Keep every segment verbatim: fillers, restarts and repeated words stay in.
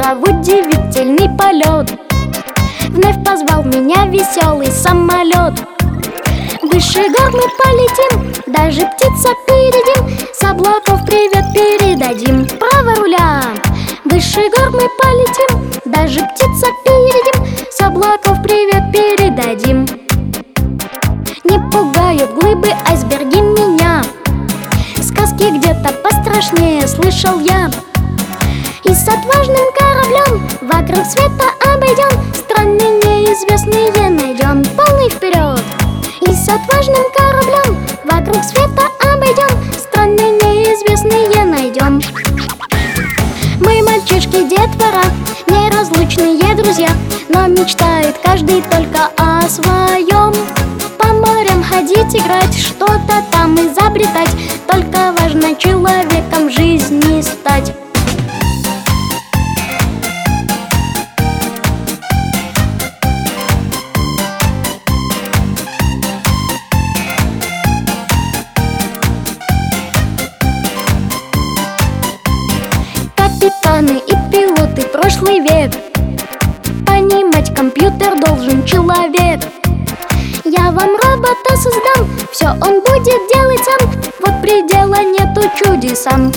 утро в удивительный полет. Вновь позвал меня веселый самолет. Выше гор мы полетим, даже птица передим, с облаков привет передадим. Право руля! Выше гор мы полетим, даже птица передим, с облаков привет передадим. Не пугают глыбы, айсберги меня, сказки где-то пострашнее слышал я. И с отважным кораблем вокруг света обойдем, страны неизвестные найдем. Полный вперед! И с отважным кораблем вокруг света обойдем, страны неизвестные найдем. Мы мальчишки, детвора, неразлучные друзья, но мечтает каждый только о своем. По морям ходить, играть, что-то там изобретать, только важно человеком в жизни стать. Капитаны и пилоты прошлый век, понимать компьютер должен человек. Я вам робота создам, все он будет делать сам, вот предела нету чудесам.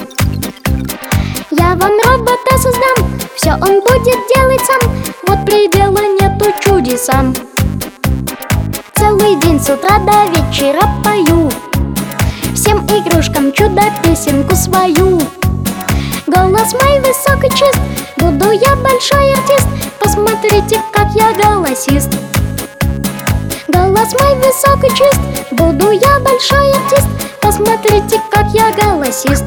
Я вам робота создам, все он будет делать сам, вот предела нету чудесам. Целый день с утра до вечера пою, всем игрушкам чудо-песенку свою. Голос мой высокий чист, буду я большой артист, посмотрите, как я голосист. Голос мой высокий чист, буду я большой артист, посмотрите, как я голосист.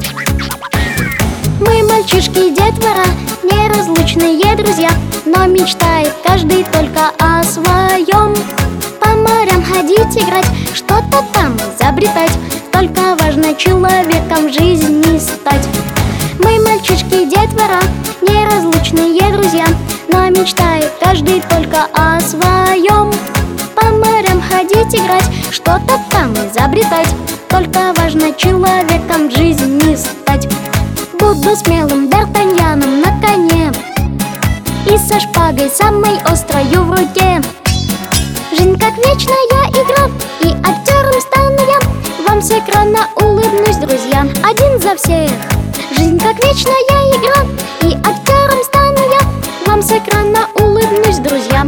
Мы мальчишки, детвора, неразлучные друзья, но мечтает каждый только о своем. По морям ходить, играть, что-то там изобретать, только важно человеком в жизни стать. Мы мальчишки, детвора, неразлучные друзья, но мечтает каждый только о своем. По морям ходить, играть, что-то там изобретать, только важно человеком в жизни стать. Буду смелым д'Артаньяном на коне и со шпагой самой острою в руке. Жизнь как вечная игра, и актером стану я, вам с экрана улыбнусь, друзья, один за всех. Жизнь как вечная игра, и актером стану я, вам с экрана улыбнусь, друзья.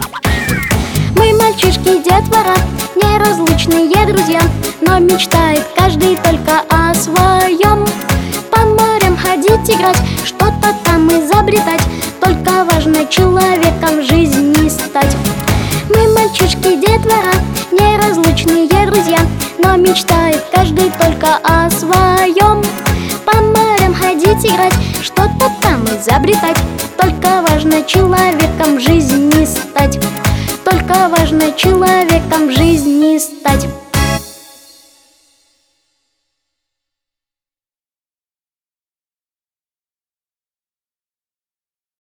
Мы мальчишки, детвора, неразлучные друзья, но мечтает каждый только о своем. По морям ходить, играть, что-то там изобретать, только важно человеком в жизни стать. Мы мальчишки, детвора, неразлучные друзья, но мечтает каждый только о своем. По морям ходить, играть, что-то там изобретать, только важно человеком в жизни стать, только важно человеком в жизни стать.